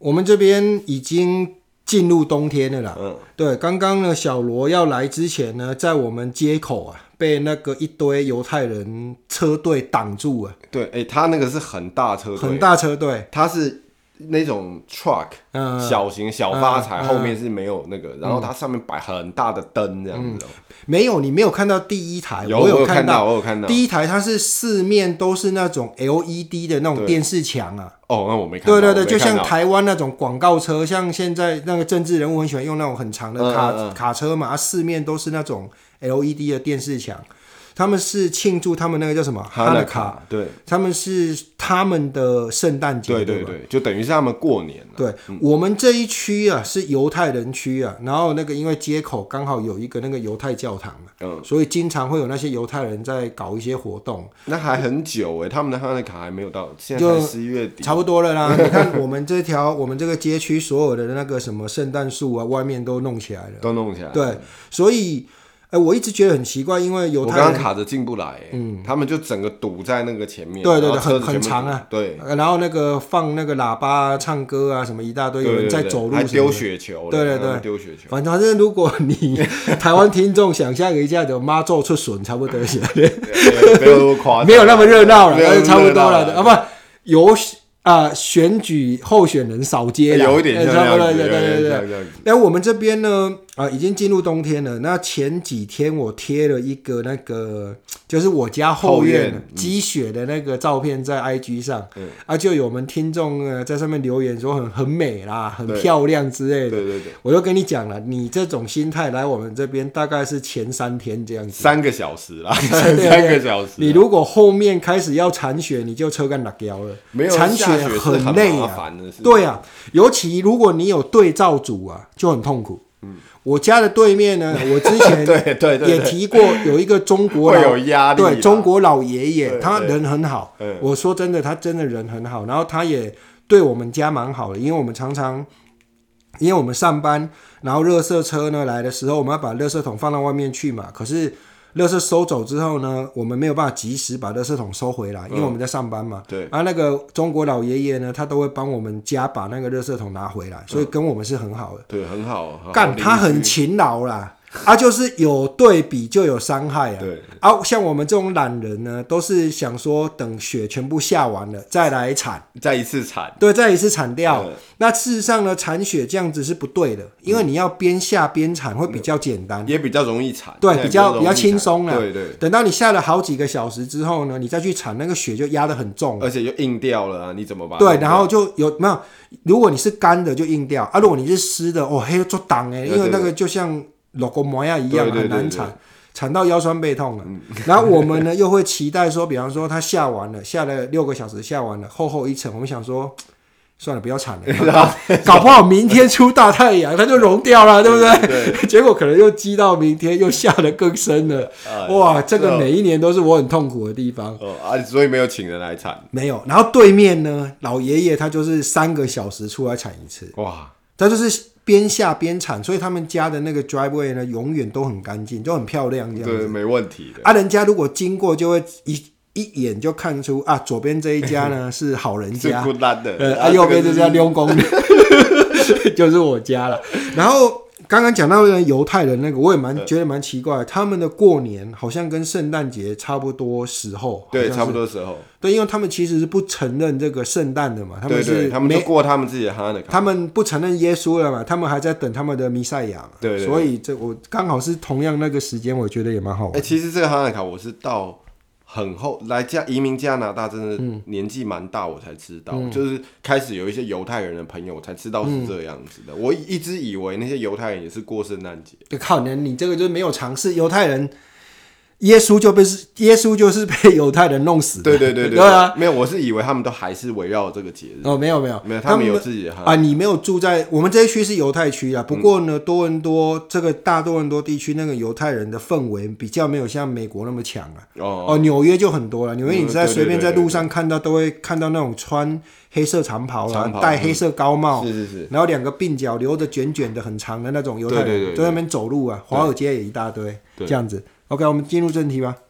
我们这边已经进入冬天了啦。对，刚刚呢，小罗要来之前呢，在我们街口啊，被那个一堆犹太人车队挡住了。 对，他那个是很大车队， 很大车队， 他是那种 truck，小型小发财，后面是没有那个，然后它上面摆很大的灯这样子。 没有，你没有看到第一台， 我有看到， 我有看到。 第一台它是四面都是那种 LED 的那种电视墙啊。 哦，那我没看到。 对，就像台湾那种广告车，像现在那个政治人物很喜欢用那种很长的卡车嘛，四面都是那种 LED 的电视墙。他们是庆祝他们那个叫什么哈纳卡， 对， 他们是他们的圣诞节， 对，就等于是他们过年了。 对，我们这一区啊是犹太人区啊，然后那个因为街口刚好有一个那个犹太教堂所以经常会有那些犹太人在搞一些活动。 那还很久他们的哈纳卡还没有到，现在才11月底， 差不多了啦。你看我们这个街区所有的那个什么圣诞树啊，外面都弄起来了，对，所以。我一直觉得很奇怪，因为犹太人我刚刚卡着进不来，他们就整个堵在那个前面， 对，很长啊， 对， 然后那个放那个喇叭、唱歌啊，什么一大堆，有人在走路， 还丢雪球， 对， 丢雪球。 反正如果你台湾听众想象一下，就妈祖出巡差不多是， 没有那么夸张， 没有那么热闹了，差不多了，不有。选举候选人扫街啦， 有一点像这样子， 对。那我们这边呢，已经进入冬天了。那前几天我贴了一个那个，就是我家后院积雪的那个照片在 IG 上，就有我们听众在上面留言说很美啦，很漂亮之类的。 对， 我就跟你讲了，你这种心态来我们这边大概是前3天这样子 ，3个小时啦，3个小时。 你如果后面开始要铲雪，你就车干打胶了， 没有铲雪很累啊， 对啊，尤其如果你有对照组啊，就很痛苦。我家的对面呢，我之前也提过，有一个中国会有压力， 对，中国老爷爷，他人很好。我说真的，他真的人很好，然后他也对我们家蛮好的，因为我们常常，因为我们上班，然后垃圾车呢来的时候，我们要把垃圾桶放到外面去嘛，可是。垃圾收走之后呢，我们没有办法及时把垃圾桶收回来，因为我们在上班嘛。 对。 那个中国老爷爷呢，他都会帮我们家把那个垃圾桶拿回来，所以跟我们是很好的。 对，很好。 干，他很勤劳啦。就是有对比就有伤害啊。 对。 像我们这种懒人呢，都是想说等雪全部下完了再来铲， 再一次铲。 对，再一次铲掉。那事实上呢，铲雪这样子是不对的，因为你要边下边铲会比较简单， 也比较容易铲。 对，比较轻松啦。 对。 等到你下了好几个小时之后呢，你再去铲，那个雪就压得很重， 而且就硬掉了啊！你怎么办？ 对，然后就有没有？如果你是干的就硬掉如果你是湿的，黑做挡因为那个就像老公模样一样，很难铲到腰酸背痛了。然后我们呢又会期待说，比方说它下完了，下了6个小时下完了，厚一层，我们想说算了，不要铲了，搞不好明天出大太阳它就融掉了，对不对？结果可能又积到明天，又下得更深了。哇，这个每一年都是我很痛苦的地方。 所以没有请人来铲， 没有。然后对面呢，老爷爷他就是3个小时出来铲一次。哇，他就是边下边铲，所以他们家的那个 driveway 呢，永远都很干净，就很漂亮这样子。 对，没问题的。 人家如果经过就会一眼就看出左边这一家呢是好人家， 是孤单的， 右边这家溜工的，就是我家了。然后刚刚讲到那个犹太人那个，我也觉得蛮奇怪，他们的过年好像跟圣诞节差不多时候， 对，差不多时候， 对，因为他们其实是不承认这个圣诞的嘛，他们他们就过他们自己的哈纳卡， 他们不承认耶稣了嘛，他们还在等他们的弥赛亚嘛， 对， 所以我刚好是同样那个时间，我觉得也蛮好玩。 其实这个哈纳卡我是到很后来移民加拿大，真的年纪蛮大，我才知道，就是开始有一些犹太人的朋友，我才知道是这样子的。我一直以为那些犹太人也是过圣诞节。 靠，你这个就是没有尝试，犹太人。耶稣就是被犹太人弄死的。 对啊，没有，我是以为他们都还是围绕这个节日。 没有， 他们有自己的你没有住在我们这一区是犹太区啊。不过呢，多伦多这个大多伦多地区那个犹太人的氛围比较没有像美国那么强啊。纽约就很多了，纽约你随便在路上看到都会看到那种穿黑色长袍戴黑色高帽， 是， 然后2个鬓角留着卷卷的很长的那种犹太人，在那边走路啊，华尔街也一大堆这样子。OK， 我们进入正题吧。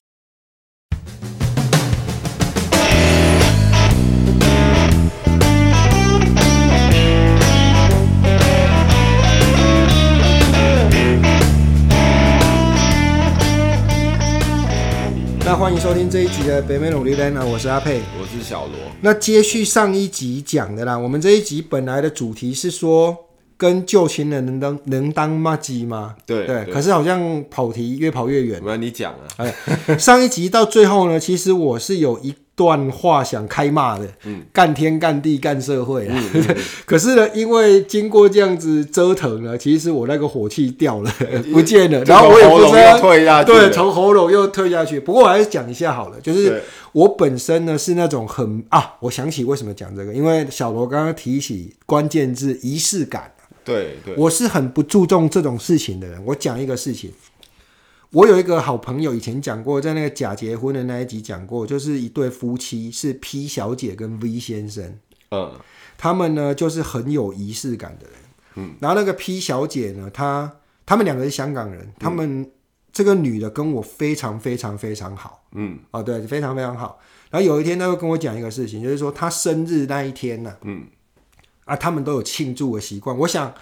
收听这一集的北美努力人呢，我是阿佩， 我是小罗。 那接续上一集讲的啦，我们这一集本来的主题是说跟旧情人能当麻吉吗？ 对， 可是好像跑题越跑越远。 你讲啊。 上一集到最后呢，其实我是有一段话想开骂的，干天干地干社会啦。可是呢，因为经过这样子折腾呢，其实我那个火气掉了，不见了，然后我也不知道退下去， 对，从喉咙又退下去。不过我还是讲一下好了，就是我本身呢是那种我想起为什么讲这个，因为小罗刚刚提起关键字仪式感。 对， 我是很不注重这种事情的人。我讲一个事情，我有一个好朋友以前讲过，在那个假结婚的那一集讲过，就是一对夫妻是 P 小姐跟 V 先生，他们呢就是很有仪式感的人，然后那个 P 小姐呢，他们两个是香港人，他们这个女的跟我非常非常非常好，对，非常非常好。然后有一天他会跟我讲一个事情，就是说他生日那一天呢，他们都有庆祝的习惯。我想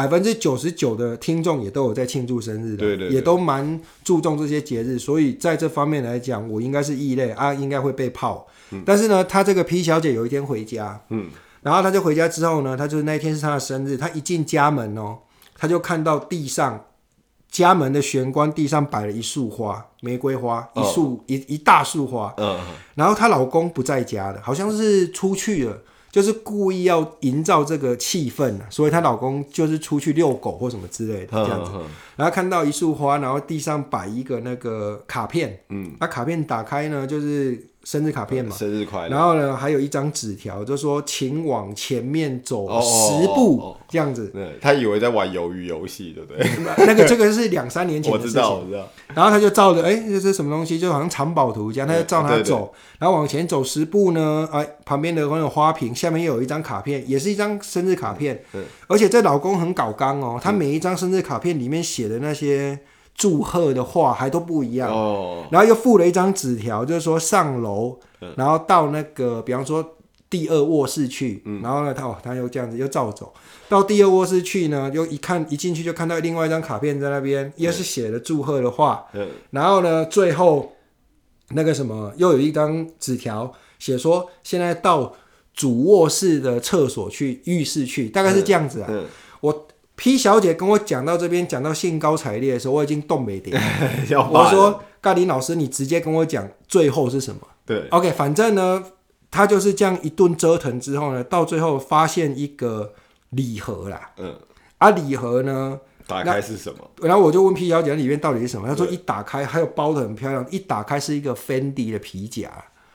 99%的听众也都有在庆祝生日的，对，也都蛮注重这些节日，所以在这方面来讲，我应该是异类应该会被泡。但是呢，他这个 P 小姐有一天回家，然后他就回家之后呢，他就是那一天是他的生日，他一进家门他就看到地上家门的玄关地上摆了一束花，玫瑰花，一大束花，然后她老公不在家了，好像是出去了。就是故意要营造这个气氛，所以她老公就是出去遛狗或什么之类的这样子。然后看到一束花，然后地上摆一个那个卡片，那卡片打开呢就是生日卡片嘛， 生日快乐。 然后呢还有一张纸条，就说请往前面走10步这样子。 他以为在玩鱿鱼游戏，对不对？这个是2-3年前的事情， 我知道。然后他就照着，这是什么东西？就好像藏宝图一样，他就照他走，然后往前走10步呢，旁边的那种花瓶下面又有一张卡片，也是一张生日卡片。而且这老公很搞刚哦，他每一张生日卡片里面写的那些祝贺的话还都不一样，然后又附了一张纸条，就是说上楼，然后到那个比方说第2卧室去，然后呢他又这样子又照走到第2卧室去呢，又一进去就看到另外一张卡片在那边，又是写了祝贺的话，然后呢最后那个什么又有一张纸条写说现在到主卧室的厕所去，浴室去，大概是这样子啊。我 P 小姐跟我讲到这边，讲到兴高采烈的时候，我已经动没点。我说盖林老师，你直接跟我讲最后是什么？对 ，OK， 反正呢，他就是这样一顿折腾之后呢，到最后发现一个礼盒啦。礼盒呢， 打开是什么？ 然后我就问 P 小姐里面到底是什么？她说一打开，还有包得很漂亮，一打开是一个 Fendi 的皮夹。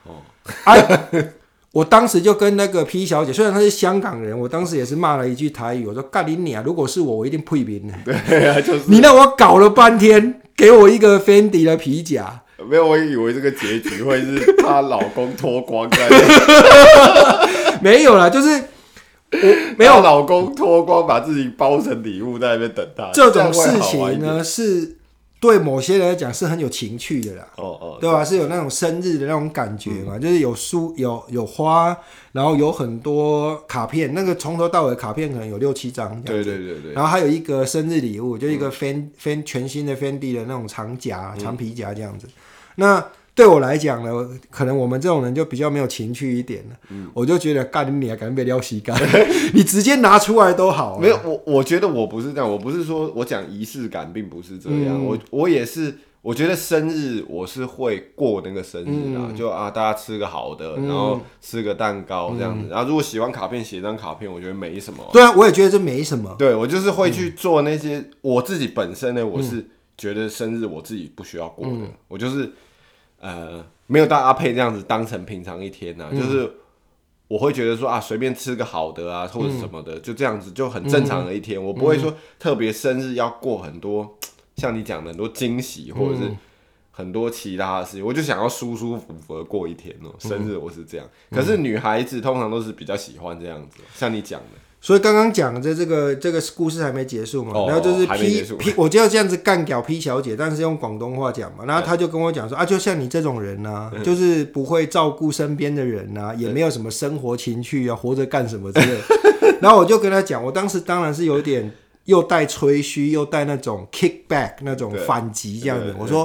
我当时就跟那个 P 小姐，虽然她是香港人，我当时也是骂了一句台语，我说干你娘！如果是我一定配名。 对啊，就是你让我搞了半天，给我一个 Fendi 的皮夹。 没有，我以为这个结局会是她老公脱光在没有啦，就是没有老公脱光，把自己包成礼物在那边等她。 这种事情呢，是对某些人来讲是很有情趣的啦，对吧？是有那种生日的那种感觉嘛，就是有书有花，然后有很多卡片，那个从头到尾卡片可能有6-7张， 对， 然后还有一个生日礼物，就一个全新的 Fendi 的那种长皮夹这样子。那对我来讲呢，可能我们这种人就比较没有情趣一点了，我就觉得干你还敢被撩膝盖，你直接拿出来都好。 没有，我觉得我不是这样，我不是说我讲仪式感，并不是这样，我也是。我觉得生日我是会过那个生日啦，就大家吃个好的，然后吃个蛋糕这样子。然后如果喜欢卡片，写张卡片，我觉得没什么。 对啊，我也觉得这没什么。 对，我就是会去做那些我自己本身呢，我是觉得生日我自己不需要过的，我就是没有到阿佩这样子当成平常一天就是我会觉得说随便吃个好的或者什么的，就这样子就很正常的一天。我不会说特别生日要过很多。像你讲的很多惊喜，或者是很多其他的事情，我就想要舒舒服服的过一天生日我是这样，可是女孩子通常都是比较喜欢这样子，像你讲的。 所以刚刚讲的这个故事还没结束嘛，然后就是 P 我就要这样子干掉 P 小姐，但是用广东话讲嘛，然后他就跟我讲说就像你这种人就是不会照顾身边的人也没有什么生活情趣活着干什么之类的。然后我就跟他讲，我当时当然是有点又带吹嘘又带那种 kickback 那种反击这样子，我说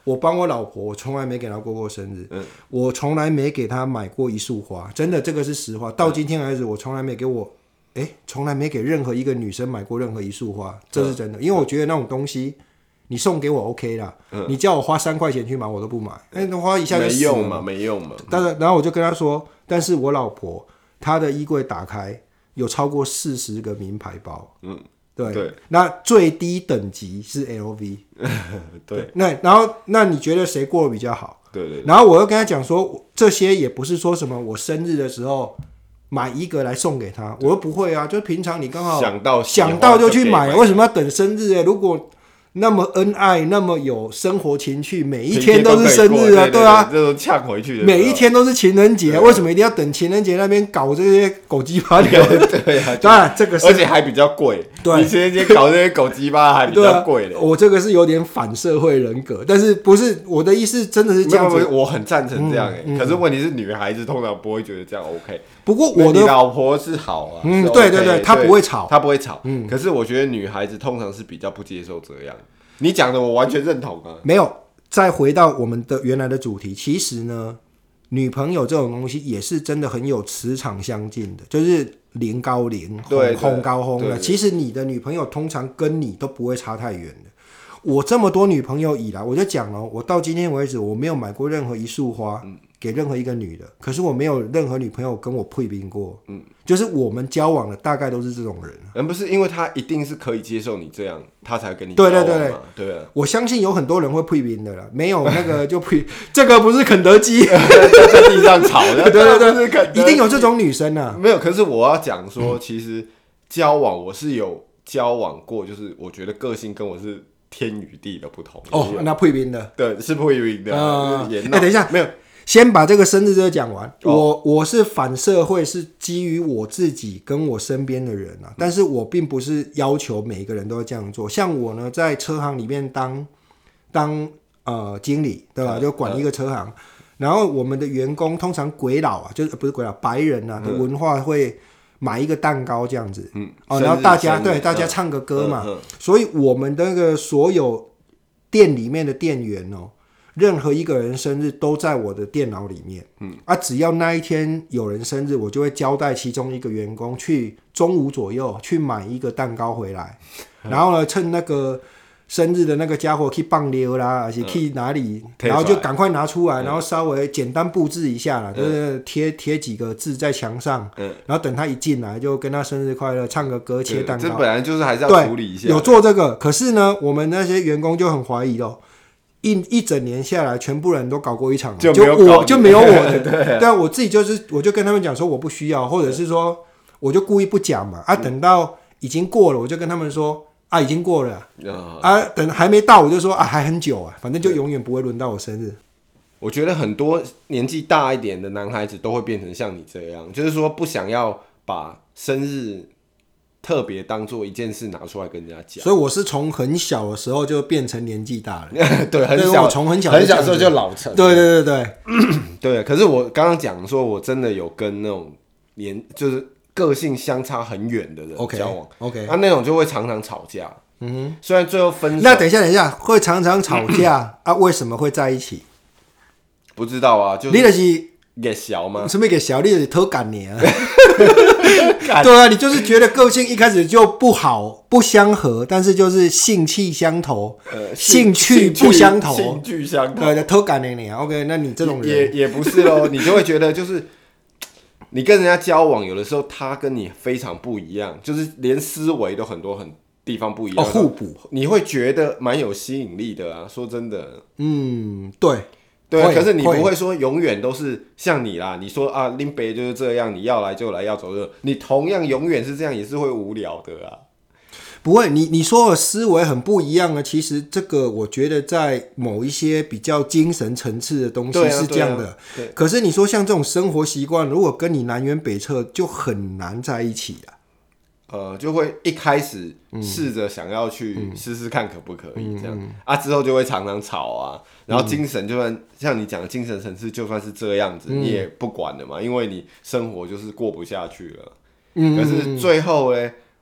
我帮我老婆，我从来没给她过生日，我从来没给她买过一束花，真的，这个是实话。到今天为止，我从来没给从来没给任何一个女生买过任何一束花，这是真的。因为我觉得那种东西，你送给我 OK 啦，你叫我花3块钱去买，我都不买。那花一下就死了没用嘛。 然后我就跟他说，但是我老婆她的衣柜打开有超过40个名牌包，对，那最低等级是 LV， 对， 那你觉得谁过得比较好？ 对。 然后我又跟他讲说，这些也不是说什么我生日的时候买一个来送给他，我又不会啊，就平常你刚好想到就去买，为什么要等生日？如果那么恩爱，那么有生活情趣，每一天都是生日啊，对啊， 这都呛回去的， 每一天都是情人节，为什么一定要等情人节那边搞这些狗鸡巴的？ 对啊， 当然这个是， 而且还比较贵， 对， 你情人节搞这些狗鸡巴还比较贵的。 我这个是有点反社会人格，但是不是我的意思，真的是这样子。 我很赞成这样可是问题是女孩子通常不会觉得这样 OK。 不过我的你老婆是好啊， 对，她不会吵， 可是我觉得女孩子通常是比较不接受这样。你讲的我完全认同啊。 没有，再回到我们的原来的主题，其实呢，女朋友这种东西也是真的很有磁场相近的，就是零高零，轰高轰的。其实你的女朋友通常跟你都不会差太远的。我这么多女朋友以来，我就讲了，我到今天为止，我没有买过任何一束花给任何一个女的，可是我没有任何女朋友跟我配冰过。就是我们交往的大概都是这种人， 不是因为他一定是可以接受你这样，他才跟你交往嘛。对啊， 我相信有很多人会配冰的啦，没有那个就配这个不是肯德基在地上吵的， 对，一定有这种女生啊。 没有，可是我要讲说，其实交往我是有交往过，就是我觉得个性跟我是天与地的不同。 那配冰的， 对，是配冰的。 等一下， 没有。 先把这个生日这个讲完。我是反社会，是基于我自己跟我身边的人啊，但是我并不是要求每一个人都要这样做。像我呢，在车行里面当经理，对吧？就管一个车行。然后我们的员工通常鬼佬啊，就是不是鬼佬，白人啊的文化会买一个蛋糕这样子，然后大家唱个歌嘛。所以我们的那个所有店里面的店员任何一个人生日都在我的电脑里面，只要那一天有人生日，我就会交代其中一个员工去中午左右去买一个蛋糕回来，然后呢，趁那个生日的那个家伙去放溜啦，而且去哪里，然后就赶快拿出来，然后稍微简单布置一下啦，就是贴几个字在墙上，然后等他一进来就跟他生日快乐，唱个歌，切蛋糕。 这本来就是还是要处理一下。 有做这个，可是呢，我们那些员工就很怀疑咯。一整年下来，全部人都搞过一场，就没有我的。对，我自己我就跟他们讲说我不需要，或者是说我就故意不讲嘛。等到已经过了，我就跟他们说已经过了等还没到，我就说还很久啊，反正就永远不会轮到我生日。 我觉得很多年纪大一点的男孩子都会变成像你这样，就是说不想要把生日特别当做一件事拿出来跟人家讲， 所以我是从很小的时候就变成年纪大了。 对，很小， 我从很小的时候就老成。 对对。可是我刚刚讲说，我真的有跟那种就是个性相差很远的人交往。 OK， 那种就会常常吵架。虽然最后分手。 那等一下，会常常吵架为什么会在一起？ 不知道啊，就是你就是给小吗？ 什么给小？你就是偷干你啊！对啊，你就是觉得个性一开始就不好，不相合，但是就是性气相投，兴趣不相投， 兴趣相投， 对，偷感你啊 ，OK， 那你这种人也不是咯，你就会觉得就是你跟人家交往，有的时候他跟你非常不一样，就是连思维都很多地方不一样， 互补， 你会觉得蛮有吸引力的啊。说真的， 对， 可是你不会说永远都是像你啦。你说林北就是这样，你要来就来，要走就走。你同样永远是这样，也是会无聊的啊。 不会，你说的思维很不一样啊。其实这个我觉得在某一些比较精神层次的东西是这样的。可是你说像这种生活习惯，如果跟你南辕北辙，就很难在一起啊。 就会一开始试着想要去试试看可不可以这样之后就会常常吵啊，然后精神就算像你讲的精神层次就算是这样子，你也不管了嘛，因为你生活就是过不下去了。可是最后呢，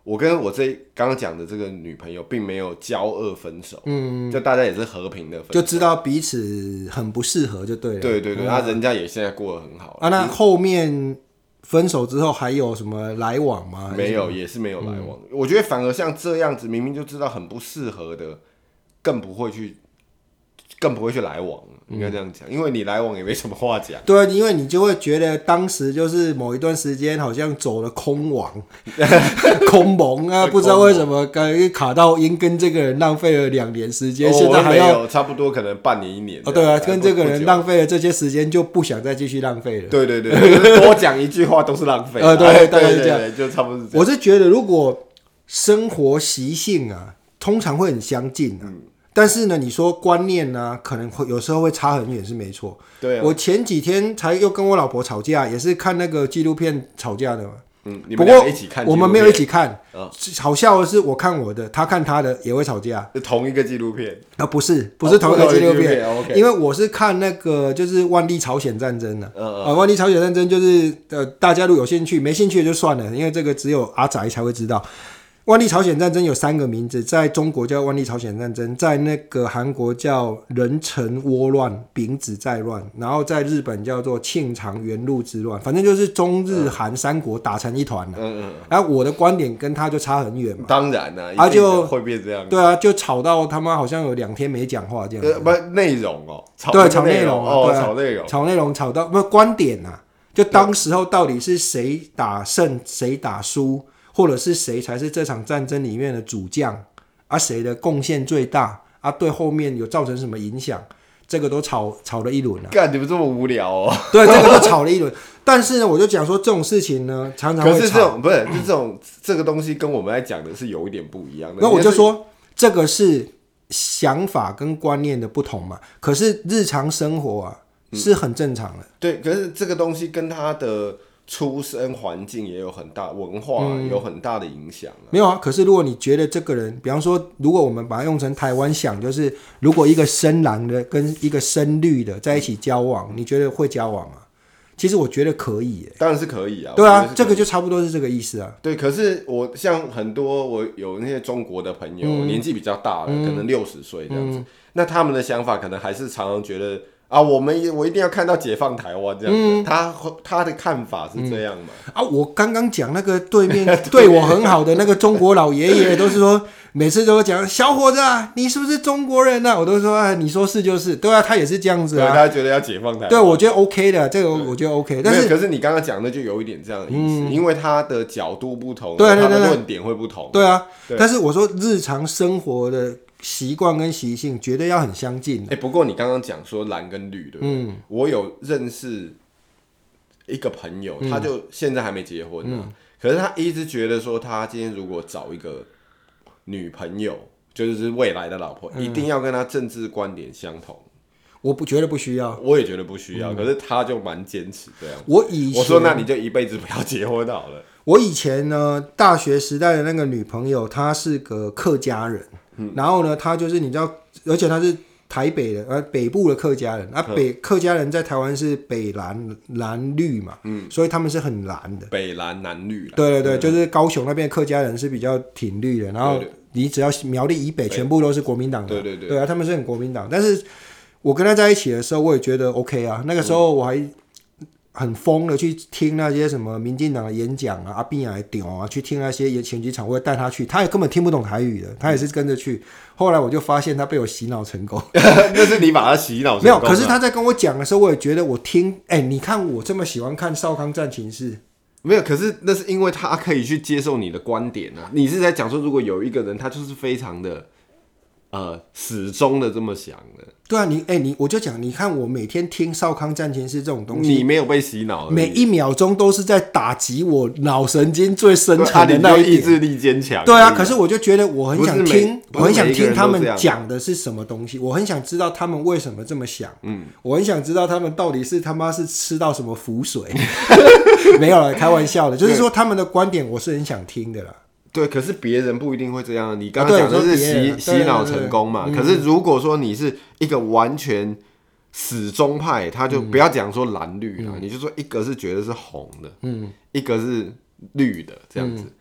我跟我刚刚讲的这个女朋友并没有交恶分手，就大家也是和平的分手， 就知道彼此很不适合就对了。 对对对，人家也现在过得很好啊。那后面分手之后还有什么来往吗？ 没有，也是没有来往。我觉得反而像这样子，明明就知道很不适合的，更不会去来往，应该这样讲，因为你来往也没什么话讲。 对，因为你就会觉得当时就是某一段时间好像走了空网、空蒙啊，不知道为什么卡到因跟这个人浪费了2年时间，现在还要差不多可能半年1年。 对啊，跟这个人浪费了这些时间，就不想再继续浪费了。 对对对，就是多讲一句话都是浪费。 对，大概是这样， 就差不多是这样。 我是觉得如果生活习性啊，通常会很相近啊。但是呢，你说观念呢，可能会有时候会差很远，是没错。 对啊， 我前几天才又跟我老婆吵架，也是看那个纪录片吵架的嘛。 你们俩一起看， 我们没有一起看。好笑的是，我看我的，他看他的，也会吵架。 是同一个纪录片啊？不是同一个纪录片。 Okay. 因为我是看那个就是万历朝鲜战争的。万历朝鲜战争就是大家如果有兴趣，没兴趣就算了，因为这个只有阿宅才会知道。万历朝鲜战争有3个名字，在中国叫万历朝鲜战争，在那个韩国叫壬辰倭乱、丙子再乱，然后在日本叫做庆长元禄之乱，反正就是中日韩3国打成一团了。然后我的观点跟他就差很远嘛。 当然啦，一定会变这样。 对啊，就吵到他妈好像有2天没讲话这样。 不，内容哦， 对，吵内容哦，吵内容， 吵内容，吵到不观点啊，就当时候到底是谁打胜，谁打输。或者是谁才是这场战争里面的主将啊？谁的贡献最大啊？对后面有造成什么影响？这个都吵了一轮了。 干，你们这么无聊哦？ 对，这个都吵了一轮。但是呢，我就讲说这种事情呢，常常会吵。 可是这种不是，就这个东西跟我们在讲的是有一点不一样的。 那我就说，这个是想法跟观念的不同嘛。可是日常生活啊，是很正常的。 对，可是这个东西跟他的出生环境也有很大，文化有很大的影响。 没有啊，可是如果你觉得这个人，比方说，如果我们把它用成台湾想，就是如果一个深蓝的跟一个深绿的在一起交往，你觉得会交往吗？其实我觉得可以耶。 当然是可以啊。 对啊，这个就差不多是这个意思啊。 对，可是我像很多我有那些中国的朋友，年纪比较大了，可能60岁这样子，那他们的想法可能还是常常觉得。我一定要看到解放台湾这样子，他的看法是这样嘛？ 我刚刚讲那个对面对我很好的那个中国老爷爷，都是说每次都讲小伙子啊，你是不是中国人啊？我都说你说是就是，对啊，他也是这样子啊。 对，他觉得要解放台湾。 对，我觉得 OK 的，这个我觉得 OK。但是可是你刚刚讲的就有一点这样的意思，因为他的角度不同， 对， 他的论点会不同。 对啊，但是我说日常生活的习惯跟习性绝对要很相近。 不过你刚刚讲说蓝跟绿，对不对？我有认识一个朋友，他就现在还没结婚呢，可是他一直觉得说，他今天如果找一个女朋友，就是未来的老婆，一定要跟他政治观点相同。 我觉得不需要， 我也觉得不需要，可是他就蛮坚持这样。 我说那你就一辈子不要结婚好了。 我以前呢，大学时代的那个女朋友，她是个客家人。然后呢，他就是你知道，而且他是台北的，北部的客家人。客家人在台湾是北蓝绿嘛，所以他们是很蓝的， 北蓝南绿。 对对对，就是高雄那边客家人是比较挺绿的，然后你只要苗栗以北，全部都是国民党的。 对对对， 对啊，他们是很国民党。但是我跟他在一起的时候，我也觉得 OK 啊。那个时候我还很疯的去听那些什么民进党的演讲啊，阿扁来屌啊，去听那些选举场，我带他去，他也根本听不懂台语的，他也是跟着去。后来我就发现他被我洗脑成功。 那是你把他洗脑成功。 没有，可是他在跟我讲的时候，我也觉得我听，你看我这么喜欢看《少康战情室》， 没有，可是那是因为他可以去接受你的观点啊。你是在讲说，如果有一个人他就是非常的始终的这么想的。 对啊，我就讲，你看我每天听少康战前是这种东西， 你没有被洗脑， 每一秒钟都是在打击我脑神经最深层的那一点， 意志力坚强。 对啊，可是我就觉得我很想听，我很想听他们讲的是什么东西，我很想知道他们为什么这么想，我很想知道他们到底是他妈是吃到什么符水，没有了，开玩笑的，就是说他们的观点我是很想听的啦。 对，可是别人不一定会这样。你刚刚讲的是洗脑成功嘛？可是如果说你是一个完全死忠派，他就不要讲说蓝绿啦，你就说一个是觉得是红的，一个是绿的这样子，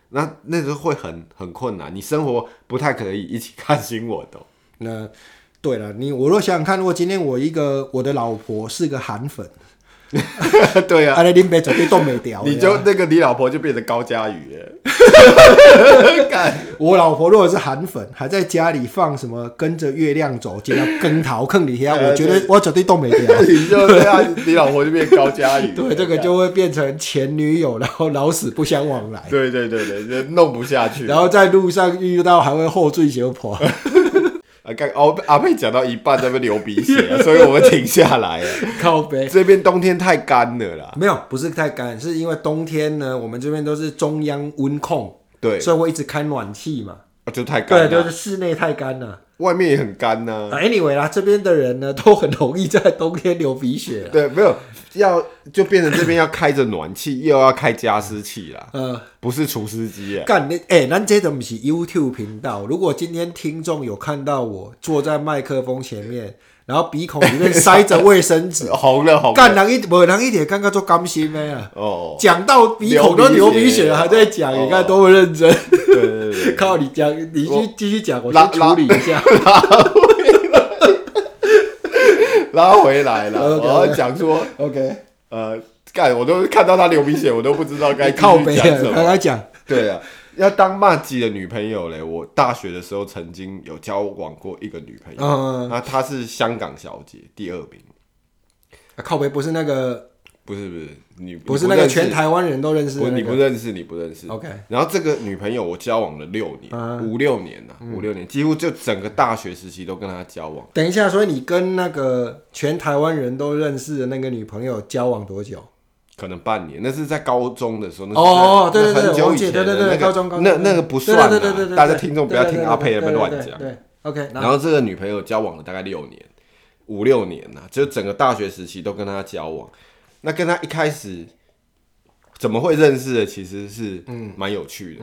那时候会很困难，你生活不太可以一起看新闻的。 那对了，我若想想看，如果今天我的老婆是个韩粉。 对啊， 你林北绝对冻没掉， 你老婆就变成高嘉瑜了。 我老婆如果是韩粉，还在家里放什么跟着月亮走，接到根桃坑里下，我觉得我绝对冻没掉。 你就这样，你老婆就变高嘉瑜。 对，这个就会变成前女友，然后老死不相往来。 对，就弄不下去。 然后在路上遇到还会后缀小婆。 阿佩讲到一半在那边流鼻血，所以我们停下来了。 靠北， 这边冬天太干了啦。 没有，不是太干，是因为冬天呢，我们这边都是中央温控， 对， 所以会一直开暖气嘛， 就太干了。 对，就是室内太干了， 外面也很干呐。 Anyway 啦，这边的人呢都很容易在冬天流鼻血。 对，没有就变成这边要开着暖气，又要开加湿器啦。不是除湿机干咱这都不是 YouTube 频道。如果今天听众有看到我坐在麦克风前面，然后鼻孔里面塞着卫生纸， 红了， 干人一点刚刚做甘心的啊！讲到鼻孔都流鼻血了，还在讲，你看多么认真。 对， 靠你讲，你继续讲，我先处理一下。 拉回来了，我要讲说 ，OK， 干，我都看到他流鼻血，我都不知道该靠北讲什么。 刚刚讲， 对啊，要当骂鸡的女朋友嘞。我大学的时候曾经有交往过一个女朋友，那她是香港小姐，第2名。 靠北不是那个， 不是你不是那个全台湾人都认识的， 你不认识。 OK， 然后这个女朋友我交往了6年，5-6年5-6年，几乎就整个大学时期都跟她交往。 等一下，所以你跟那个全台湾人都认识的那个女朋友交往多久？ 可能半年，那是在高中的时候。 对， 很久以前的高中那个不算啦。 对， 大家听众不要听阿佩那边乱讲。 对 ，OK。 然后这个女朋友交往了大概6年，5-6年啦，就整个大学时期都跟她交往。那跟她一开始怎么会认识的，其实是蛮有趣的。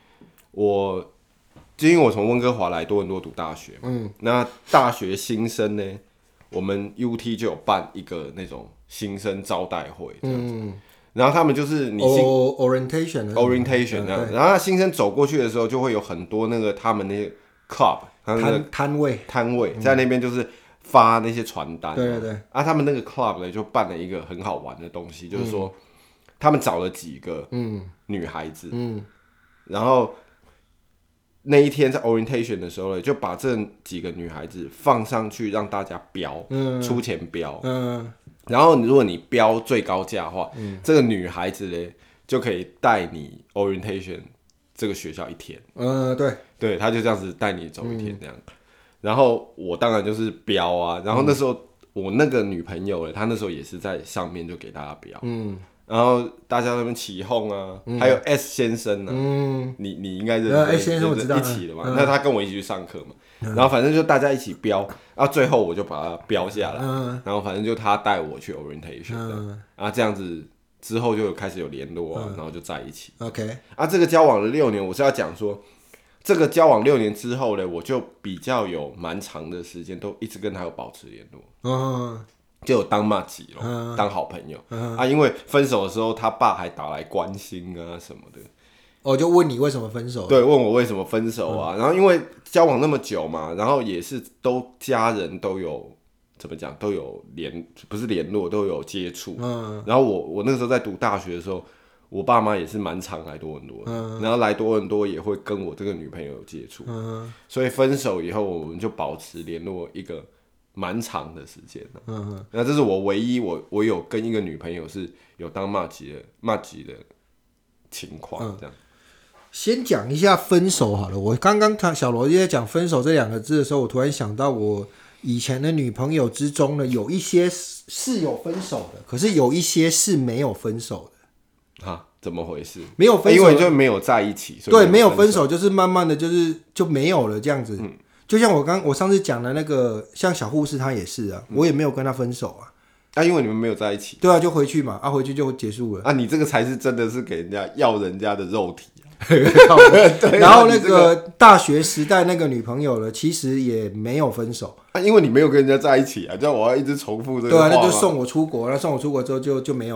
就因为我从温哥华来多伦多读大学，那大学新生呢，我们 UT 就有办一个那种新生招待会这样子，然后他们就是你 orientation 然后新生走过去的时候，就会有很多那个他们那些 club 摊位在那边就是发那些传单， 对他们那个 club 呢就办了一个很好玩的东西，就是说他们找了几个女孩子，然后那一天在 orientation 的时候呢，就把这几个女孩子放上去让大家标，出钱标，然后如果你标最高价的话，这个女孩子呢就可以带你 orientation 这个学校1天，对，他就这样子带你走1天这样，然后我当然就是标啊，然后那时候我那个女朋友呢，她那时候也是在上面就给大家标，然后大家在那边起哄啊，还有 S 先生啊，你应该认识 S 先生，我知道一起的嘛，那他跟我一起去上课嘛，然后反正就大家一起标，然后最后我就把他标下来，然后反正就他带我去 orientation，这样子之后就开始有联络啊，然后就在一起。 OK， 这个交往了6年，我是要讲说，这个交往6年之后呢，我就比较有蛮长的时间都一直跟他有保持联络。就有当麻吉咯，当好朋友因为分手的时候，他爸还打来关心啊什么的。 就问你为什么分手？ 对，问我为什么分手啊？然后因为交往那么久嘛，然后也是家人都有怎么讲，都有不是联络，都有接触。然后我那个时候在读大学的时候，我爸妈也是蛮常来多伦多的，然后来多伦多也会跟我这个女朋友有接触。所以分手以后，我们就保持联络一个蛮长的时间那这是我唯一我有跟一个女朋友是有当骂吉的情况这样。 先讲一下分手好了。我刚刚看小罗在讲分手这2个字的时候，我突然想到我以前的女朋友之中呢，有一些是有分手的，可是有一些是没有分手的。 怎么回事？ 没有分手， 因为就没有在一起， 对，没有分手就是慢慢的就没有了这样子。就像我上次讲的那个，像小护士她也是啊，我也没有跟她分手啊。 因为你们没有在一起。 对啊，就回去嘛，回去就结束了。 你这个才是真的是给人家要人家的肉体然后那个大学时代那个女朋友呢，其实也没有分手因为你没有跟人家在一起这样我要一直重复这个话。 对啊，那就送我出国，然后送我出国之后就没有了。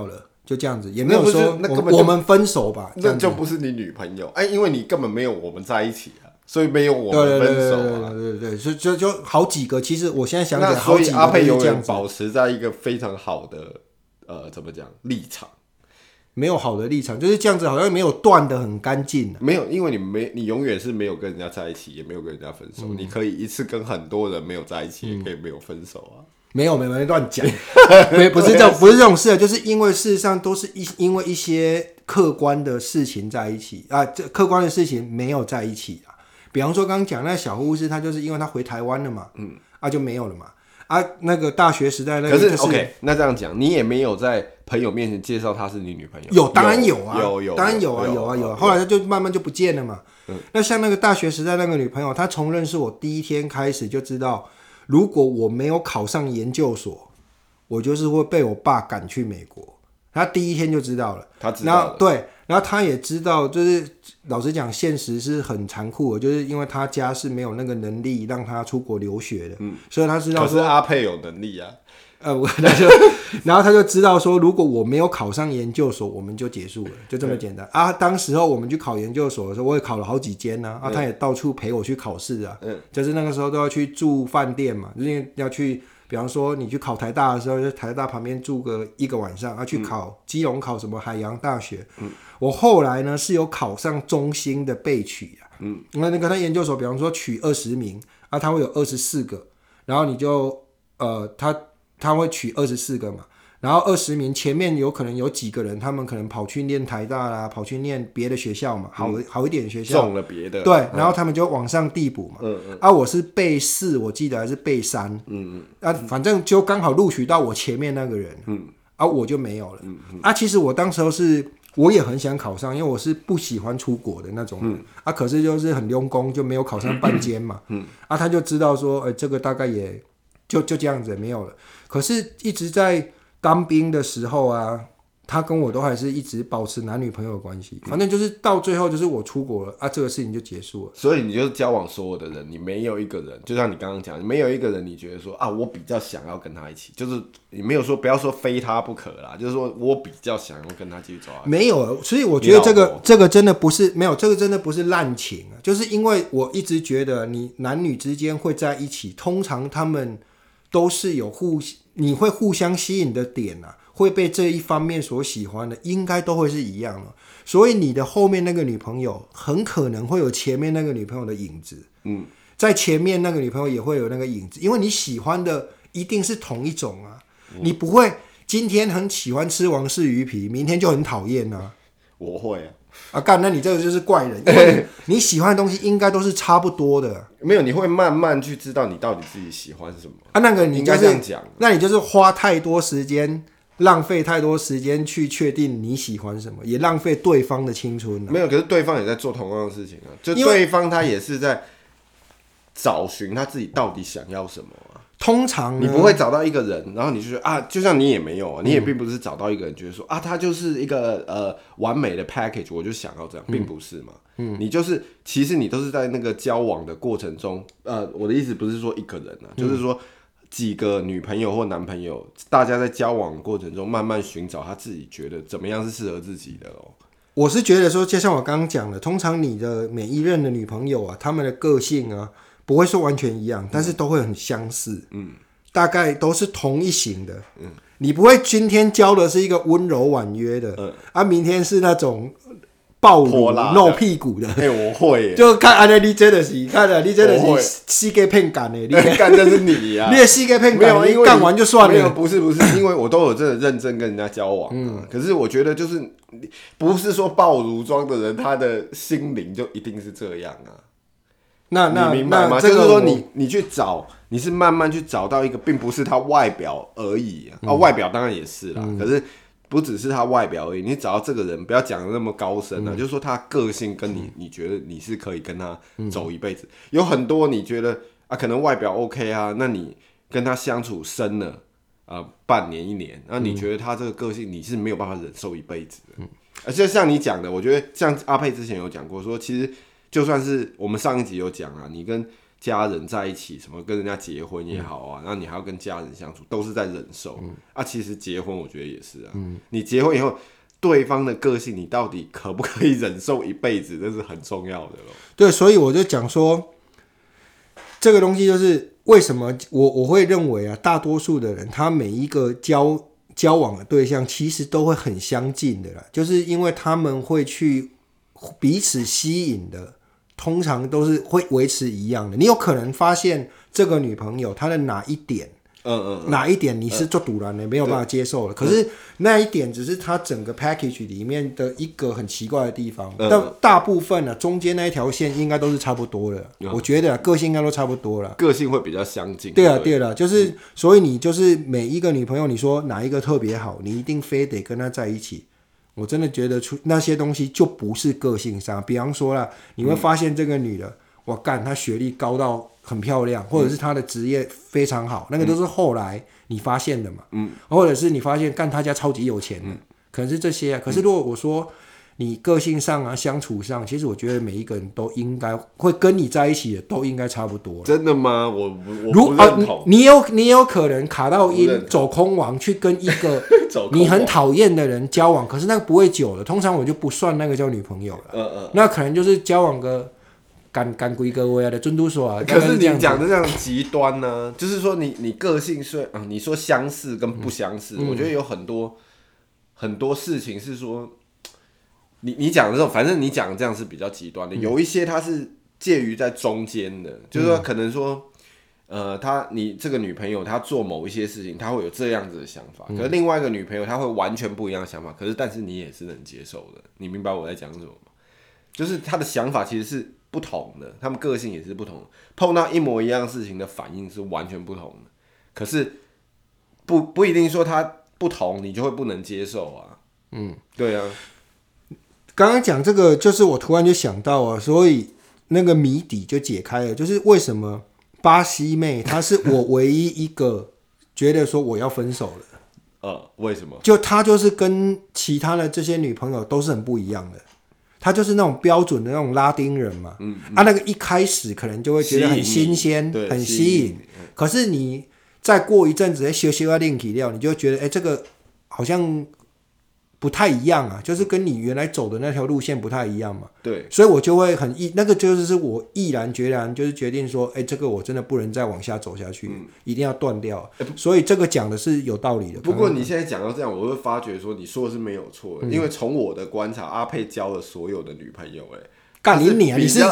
就这样子，也没有说我们分手吧， 那就不是你女朋友，因为你根本没有我们在一起啊，所以没有我们分手啊。 对，所以就好几个，其实我现在想起来，好几个所以阿佩永远都是这样子， 保持在一个非常好的怎么讲立场。 没有好的立场，就是这样子，好像没有断得很干净、 没有，因为你永远是没有跟人家在一起，也没有跟人家分手。你可以一次跟很多人没有在一起，也可以没有分手啊。 没有乱讲，不是这种事，就是因为事实上都是因为一些客观的事情在一起啊，这客观的事情没有在一起啊。比方说刚刚讲那小护士，他就是因为他回台湾了嘛，就没有了嘛。那个大学时代那个、就是， 可是 OK， 那这样讲，你也没有在朋友面前介绍她是你女朋友？ 有，当然有啊， 有， 当然有啊。后来就慢慢就不见了嘛。那像那个大学时代那个女朋友，她从认识我第一天开始就知道，如果我没有考上研究所，我就是会被我爸赶去美国。他第一天就知道了， 他知道了， 对，然后他也知道，就是老实讲，现实是很残酷的，就是因为他家是没有那个能力让他出国留学的，所以他知道说， 可是阿佩有能力啊， 然后他就知道说，如果我没有考上研究所，我们就结束了，就这么简单啊。当时候我们去考研究所的时候，我也考了好几间呢，他也到处陪我去考试啊，就是那个时候都要去住饭店嘛，就是要去。比方说，你去考台大的时候，就台大旁边住一个晚上，去考基隆考什么海洋大学。我后来呢是有考上中兴的备取啊。那个他研究所，比方说取20名他会有24个，然后你就他会取24个嘛，然后20名前面有可能有几个人，他们可能跑去念台大啦，跑去念别的学校嘛，好一点的学校， 中了别的， 对，然后他们就往上递补嘛。我是备4，我记得还是备3，反正就刚好录取到我前面那个人，我就没有了。其实我当时候我也很想考上，因为我是不喜欢出国的那种人，可是就是很用功，就没有考上半间嘛。他就知道说，这个大概也就这样子没有了。可是一直在当兵的时候啊，他跟我都还是一直保持男女朋友的关系，反正就是到最后就是我出国了这个事情就结束了。 所以你就是交往所有的人，你没有一个人，就像你刚刚讲，没有一个人你觉得说我比较想要跟他一起，就是你没有说不要说非他不可啦，就是说我比较想要跟他继续走没有，所以我觉得这个真的不是没有，这个真的不是滥情就是因为我一直觉得你男女之间会在一起，通常他们都是有你会互相吸引的点会被这一方面所喜欢的，应该都会是一样的。所以你的后面那个女朋友很可能会有前面那个女朋友的影子，在前面那个女朋友也会有那个影子，因为你喜欢的一定是同一种你不会今天很喜欢吃王氏鱼皮，明天就很讨厌我会那你这个就是怪人，因为你喜欢的东西应该都是差不多的。 没有，你会慢慢去知道你到底自己喜欢什么那个你应该这样讲， 那你就是花太多时间。浪费太多时间去确定你喜欢什么，也浪费对方的青春没有，可是对方也在做同样的事情就对方他也是在找寻他自己到底想要什么通常你不会找到一个人，然后你就觉得就像你也没有你也并不是找到一个人觉得说他就是一个完美的 package， 我就想要这样，并不是嘛。你就是其实你都是在那个交往的过程中，我的意思不是说一个人就是说。几个女朋友或男朋友，大家在交往过程中慢慢寻找他自己觉得怎么样是适合自己的我是觉得说，就像我刚刚讲的，通常你的每一任的女朋友他们的个性不会说完全一样，但是都会很相似，大概都是同一型的，你不会今天交的是一个温柔婉约的，明天是那种。暴露露屁股的， 我会就看你真的是，看了你真的是膝盖骗干的，你干的是你呀， 你的膝盖骗干，你干完就算了。 没有，不是，因为我都有真的认真跟人家交往可是我觉得就是不是说爆乳装的人，他的心灵就一定是这样那你明白吗？就是说你去找，你是慢慢去找到一个，并不是他外表而已外表当然也是啦，可是。不只是他外表而已，你找到这个人，不要讲的那么高深就是说他个性跟你觉得你是可以跟他走一辈子。有很多你觉得可能外表 OK那你跟他相处深了半年1年，那你觉得他这个个性你是没有办法忍受一辈子的。而且像你讲的，我觉得像阿佩之前有讲过说，其实就算是我们上一集有讲你跟家人在一起，什么跟人家结婚也好啊，然后你还要跟家人相处，都是在忍受。其实结婚我觉得也是啊，你结婚以后，对方的个性你到底可不可以忍受一辈子，这是很重要的咯。 对，所以我就讲说，这个东西就是为什么我会认为啊，大多数的人他每一个交往的对象其实都会很相近的啦，就是因为他们会去彼此吸引的。通常都是会维持一样的。你有可能发现这个女朋友她的哪一点，哪一点你是做堵拦的，没有办法接受的。可是那一点只是她整个 package 里面的一个很奇怪的地方。但大部分呢，中间那一条线应该都是差不多的。我觉得个性应该都差不多了， 个性会比较相近。 对了，就是所以你就是每一个女朋友，你说哪一个特别好，你一定非得跟她在一起。我真的觉得那些东西就不是个性上，比方说啦，你会发现这个女的，我干，她学历高到很漂亮，或者是她的职业非常好，那个都是后来你发现的嘛，或者是你发现干她家超级有钱的，可能是这些啊。可是如果我说你个性上啊、相处上，其实我觉得每一个人都应该会跟你在一起的，都应该差不多。 真的吗？我不认同。 你有可能卡到音走空王去跟一个你很讨厌的人交往，可是那个不会久了，通常我就不算那个叫女朋友了。那可能就是交往个干归个位啊的尊嘟说啊。 可是你讲的这样极端呢，就是说你个性是你说相似跟不相似，我觉得有很多事情是说。你讲的这种，反正你讲的这样是比较极端的，有一些它是介于在中间的，就是说可能说，你这个女朋友她做某一些事情，她会有这样子的想法，可是另外一个女朋友她会完全不一样的想法，但是你也是能接受的，你明白我在讲什么吗？就是她的想法其实是不同的，她们个性也是不同的，碰到一模一样事情的反应是完全不同的，可是不一定说她不同你就会不能接受啊，对啊。 刚刚讲这个，就是我突然就想到啊，所以那个谜底就解开了，就是为什么巴西妹她是我唯一一个觉得说我要分手了。 为什么？ 就她就是跟其他的这些女朋友都是很不一样的，她就是那种标准的那种拉丁人嘛。那个一开始可能就会觉得很新鲜，很吸引。可是你再过一阵子，修要练体料，你就会觉得，这个好像。不太一样啊，就是跟你原来走的那条路线不太一样嘛。 对， 所以我就会那个就是我毅然决然就是决定说，这个我真的不能再往下走下去，一定要断掉。所以这个讲的是有道理的。 不过你现在讲到这样，我会发觉说你说的是没有错的，因为从我的观察，阿佩交了所有的女朋友， 干你啊！你是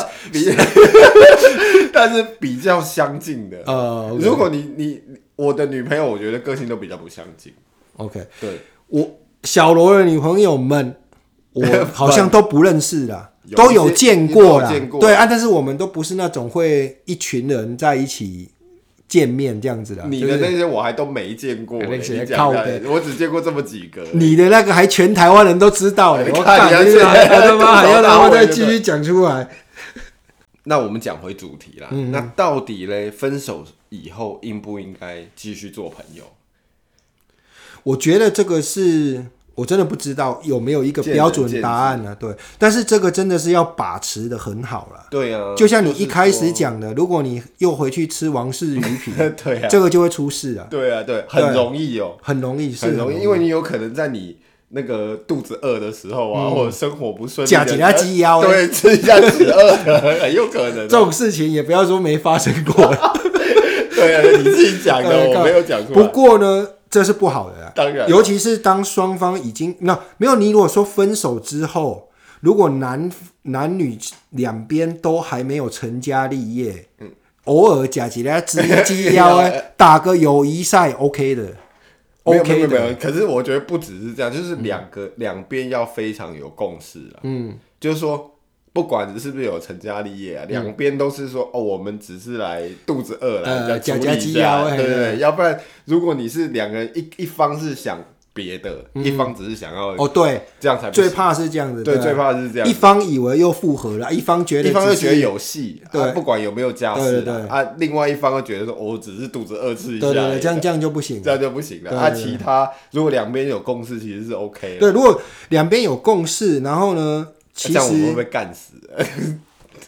但是比较相近的。如果我的女朋友，我觉得个性都比较不相近。 OK， 对， 小罗的女朋友们，我好像都不认识啦，都有见过啦。对啊，但是我们都不是那种会一群人在一起见面这样子的。 你的那些我还都没见过，我只见过这么几个。 你的那个还全台湾人都知道嘞，我感觉还要他妈再继续讲出来。 那我们讲回主题啦，那到底嘞，分手以后应不应该继续做朋友？ 我觉得这个是我真的不知道有没有一个标准答案呢？对，但是这个真的是要把持的很好了。 对啊， 就像你一开始讲的，如果你又回去吃王氏鱼皮， 对啊， 这个就会出事啊。 对啊，对，很容易哦， 很容易， 因为你有可能在你那个肚子饿的时候啊，或者生活不顺利， 夹几下鸡腰， 对，吃一下止饿的，很有可能。 这种事情也不要说没发生过。 对啊，你自己讲的，我没有讲出来。 不过呢，这是不好的啦， 当然， 尤其是当双方已经没有你如果说分手之后，如果男女两边都还没有成家立业，偶尔夹几下鸡腰，打个友谊赛 OK 的。 OK 的，可是我觉得不只是这样，就是两边要非常有共识啦。就是说，不管是不是有成家立业啊，两边都是说我们只是来肚子饿来处理一下，对对对，要不然如果你是两个人一方是想别的，一方只是想要对， 这样才不最怕是这样子， 对，最怕是这样， 一方以为又复合了，一方觉得有戏，对，不管有没有家室另外一方又觉得说我只是肚子饿吃一下， 对，这样就不行， 这样就不行了。其他如果两边有共识，其实是 OK 的。 对，如果两边有共识，然后呢，其实这样我们会被干死。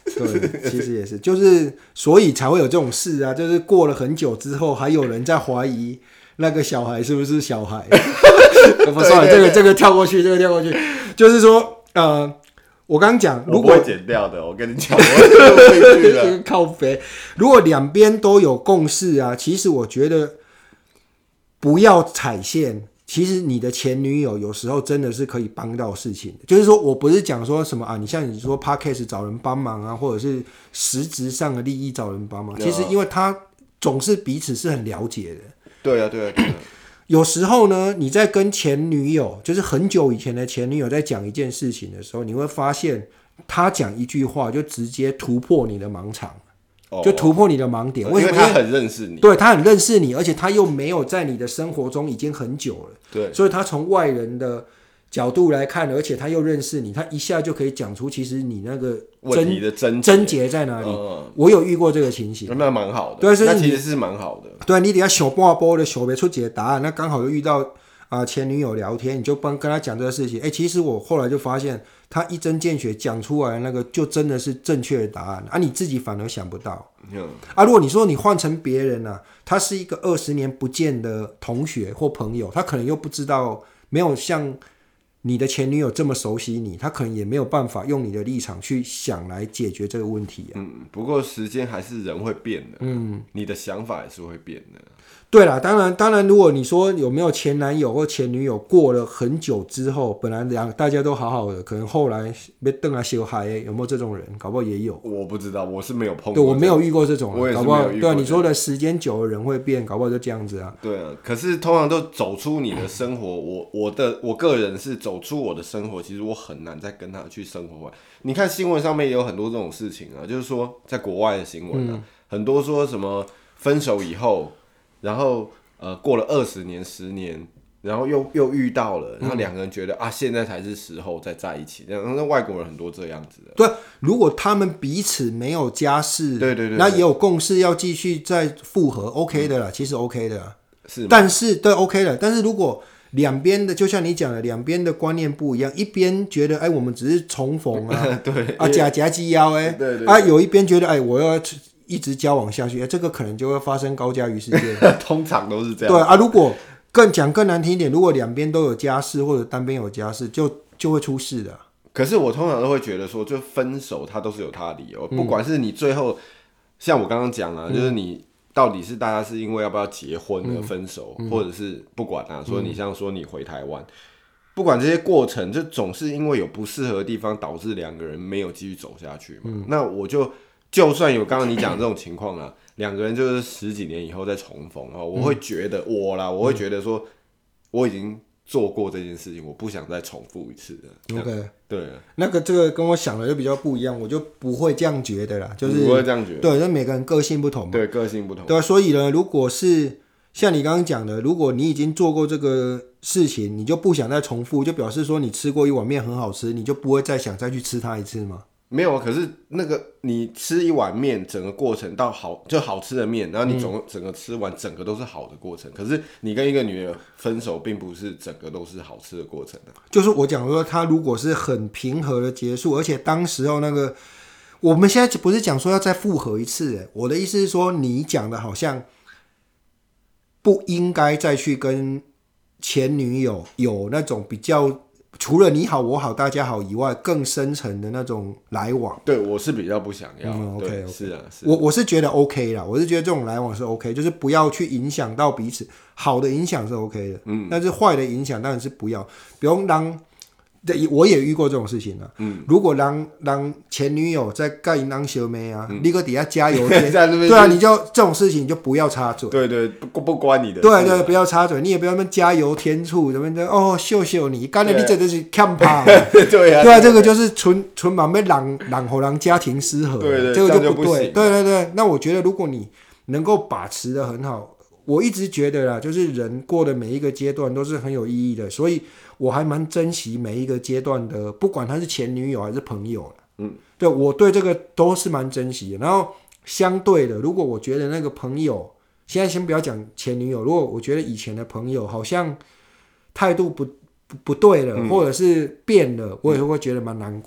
对，其实也是，就是所以才会有这种事啊，就是过了很久之后，还有人在怀疑那个小孩是不是小孩。不算了，这个跳过去，就是说我刚刚讲，如果我不会剪掉的，我跟你讲，我会回去的。 靠北，如果两边都有共识啊，其实我觉得不要踩线。其实你的前女友有时候真的是可以帮到事情的，就是说我不是讲说什么啊，你像你说 Podcast 找人帮忙啊，或者是实质上的利益找人帮忙，其实因为他总是彼此是很了解的。 对啊。 有时候呢，你在跟前女友，就是很久以前的前女友，在讲一件事情的时候，你会发现他讲一句话就直接突破你的盲场。就突破你的盲点，为什么？ 因为他很认识你， 对，他很认识你，而且他又没有在你的生活中已经很久了， 对， 所以他从外人的角度来看，而且他又认识你，他一下就可以讲出其实你那个问题的症结在哪里。我有遇过这个情形， 那蛮好的， 对，所以那其实是蛮好的。 对，你等下想半波的想不出几个答案，那刚好又遇到前女友聊天，你就跟他讲这个事情。其实我后来就发现，他一针见血讲出来的那个，就真的是正确的答案啊！你自己反而想不到。如果你说你换成别人啊，他是一个20年不见的同学或朋友，他可能又不知道，没有像你的前女友这么熟悉你，他可能也没有办法用你的立场去想来解决这个问题不过时间还是人会变的，你的想法也是会变的。 对啦，当然，如果你说有没有前男友或前女友过了很久之后，本来大家都好好的，可能后来被瞪来小孩，有没有这种人？搞不好也有。 我不知道，我是没有碰过。 对，我没有遇过这种， 我也是搞不好没有遇过。 对啊，你说的时间久了人会变，搞不好就这样子啊。 对啊，可是通常都走出你的生活，我个人是走出我的生活，其实我很难再跟他去生活。你看新闻上面也有很多这种事情啊，就是说在国外的新闻啊，很多说什么分手以后，然后过了20年、10年，然后又遇到了，然后两个人觉得现在才是时候再在一起。那外国人很多这样子的。 对，如果他们彼此没有家室， 对， 那也有共识要继续再复合 ，OK 的啦，其实 OK 的啦。 是， 但是对 OK 的，但是如果两边的，就像你讲的，两边的观念不一样，一边觉得我们只是重逢啊， 对夹鸡腰对有一边觉得我要一直交往下去，这个可能就会发生高嘉瑜事件。 通常都是这样。 对如果更难听一点，如果两边都有家室或者单边有家室，就会出事的。 可是我通常都会觉得说，就分手他都是有他的理由，不管是你最后像我刚刚讲了，就是你到底是大家是因为要不要结婚而分手，或者是不管说你像说你回台湾，不管这些过程，就总是因为有不适合的地方，导致两个人没有继续走下去嘛。那我就算有刚刚你讲这种情况啦，两个人就是10几年以后再重逢我会觉得我会觉得说，我已经做过这件事情，我不想再重复一次了。 OK， 对， 那个这个跟我想的就比较不一样，我就不会这样觉得啦，就是不会这样觉得。 对，因为每个人个性不同嘛。 对，个性不同。 对所以呢，如果是像你刚刚讲的，如果你已经做过这个事情，你就不想再重复，就表示说你吃过一碗面很好吃，你就不会再想再去吃它一次吗？ 没有，可是那个你吃一碗面，整个过程到好吃的面，然后你整个吃完，整个都是好的过程。可是你跟一个女人分手，并不是整个都是好吃的过程就是我讲说，他如果是很平和的结束，而且当时候那个，我们现在不是讲说要再复合一次，我的意思是说，你讲的好像不应该再去跟前女友有那种比较。除了你好我好大家好以外，更深层的那种来往， 对我是比较不想要。 OK， 是啊， 我是觉得 OK 啦，我是觉得这种来往是 OK， 就是不要去影响到彼此，好的影响是 OK 的，但是坏的影响当然是不要，不用让。我也遇过这种事情啊。如果让前女友在跟人小妹你搁底下加油添，对啊，你就这种事情就不要插嘴。 对，不关你的事。 对，不要插嘴，你也不要加油添醋，怎么的秀秀你，刚才你真的是看怕。 对啊， 这个就是纯满被让后让家庭失和， 对， 这个就不对。对，那我觉得如果你能够把持得很好。我一直觉得啦，就是人过的每一个阶段都是很有意义的，所以我还蛮珍惜每一个阶段的，不管他是前女友还是朋友对，我对这个都是蛮珍惜的。然后相对的，如果我觉得那个朋友，现在先不要讲前女友，如果我觉得以前的朋友好像态度不对了，或者是变了，我也会觉得蛮难过的。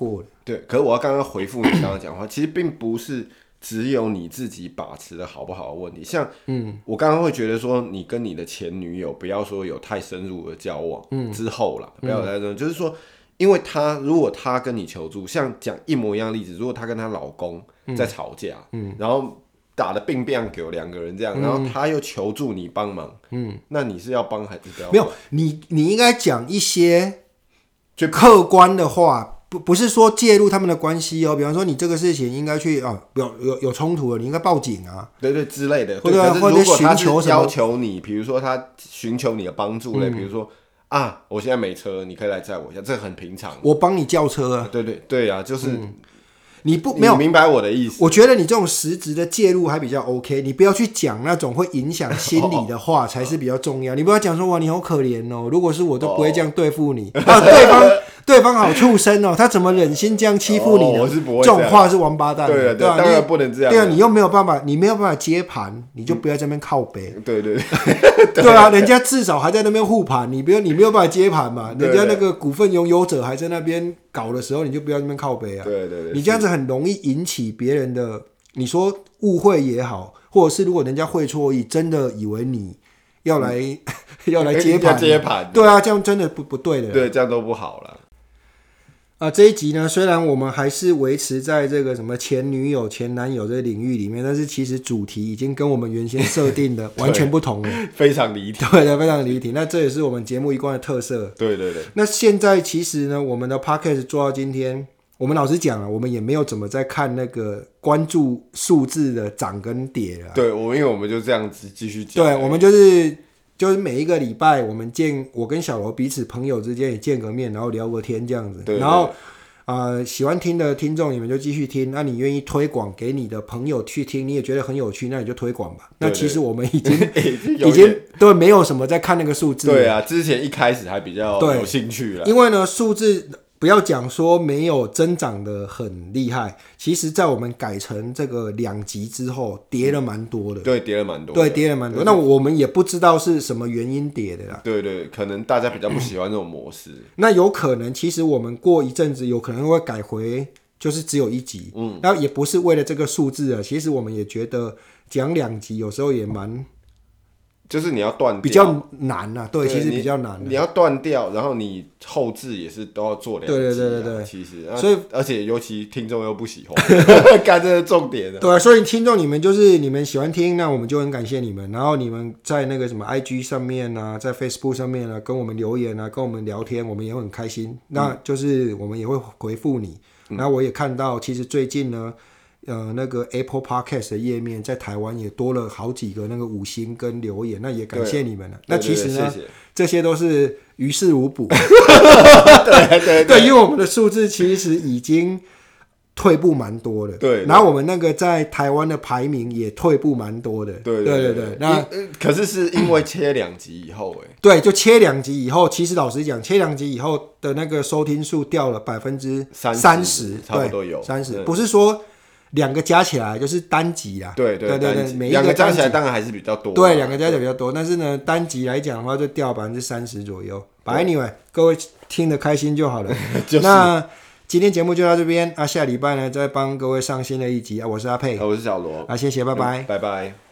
对，可是我要刚刚回复你刚刚讲话，其实并不是只有你自己把持的好不好的问题。像我刚刚会觉得说，你跟你的前女友不要说有太深入的交往，之后啦，不要有太深入，就是说，因为如果她跟你求助，像讲一模一样的例子，如果她跟她老公在吵架，然后打的病病给我2个人这样，然后她又求助你帮忙，那你是要帮还是不要帮？ 没有，你应该讲一些就客观的话。不是说介入他们的关系哦，比方说你这个事情应该去有冲突了，你应该报警啊， 对对之类的， 或者寻求什么要求你，比如说他寻求你的帮助嘞，比如说我现在没车，你可以来载我一下，这很平常， 我帮你叫车啊， 对啊，就是。 你没有明白我的意思？ 我觉得你这种实质的介入还比较 OK， 你不要去讲那种会影响心理的话才是比较重要。你不要讲说哇你好可怜哦，如果是我都不会这样对付你对方好畜生哦，他怎么忍心这样欺负你呢？ 我是不会这种话是王八蛋的， 对啊，当然不能这样。 对啊，你又没有办法，你没有办法接盘，你就不要在那边靠北。 对对啊，人家至少还在那边护盘，你没有办法接盘嘛。人家那个股份拥有者还在那边搞的时候，你就不要在那边靠北啊。 对， 你这样子很容易引起别人的，你说误会也好，或者是如果人家会错意，真的以为你要来接盘，对啊，这样真的不对的， 对，这样都不好了。 这一集呢，虽然我们还是维持在这个什么前女友、前男友这个领域里面，但是其实主题已经跟我们原先设定的完全不同了， 非常离题。 对的，非常离题。那这也是我们节目一贯的特色。 对。 那现在其实呢，我们的 podcast 做到今天，我们老实讲啊，我们也没有怎么在看那个关注数字的涨跟跌了。 对，因为我们就这样子继续讲。 对，我们就是每一个礼拜，我跟小罗彼此朋友之间也见个面，然后聊个天这样子。 对。 然后喜欢听的听众，你们就继续听。那你愿意推广给你的朋友去听，你也觉得很有趣，那你就推广吧。那其实我们已经对没有什么在看那个数字。 对啊，之前一开始还比较有兴趣了。 因为呢，数字不要讲说没有增长的很厉害，其实在我们改成这个2集之后，跌了蛮多的。 对，跌了蛮多。 对，跌了蛮多。那我们也不知道是什么原因跌的啦。 对，可能大家比较不喜欢这种模式。 那有可能，其实我们过一阵子有可能会改回，就是只有1集。然后也不是为了这个数字啊，其实我们也觉得讲2集有时候也蛮。 就是你要断掉比较难啊，对，其实比较难。 你要断掉，然后你后置也是都要做2集。 对， 其实， 所以而且尤其听众又不喜欢，干这是重点的。 对，所以听众你们喜欢听，那我们就很感谢你们。然后你们在那个什么 IG 上面啊，在 Facebook 上面啊，跟我们留言啊，跟我们聊天，我们也会很开心。那就是我们也会回复你。然后我也看到，其实最近呢。那个 Apple Podcast 的页面在台湾也多了好几个那个5星跟留言，那也感谢你们了。那其实呢， 谢谢这些都是于事无补。 对， 因为我们的数字其实已经退步蛮多的。 对， 然后我们那个在台湾的排名也退步蛮多的。 对。 那可是因为切2集以后， 对，就切2集以后，其实老实讲，切2集以后的那个收听数掉了30%， 差不多有 30%，不是说。2个加起来就是单集啦， 对， 每一个 2个加起来当然还是比较多， 对，2个加起来比较多，但是呢，单集来讲的话就掉30%左右。Anyway， 各位听得开心就好了。那今天节目就到这边啊，下礼拜呢再帮各位上新的一集啊，我是阿佩， 我是小罗啊，谢谢，拜拜， 拜拜。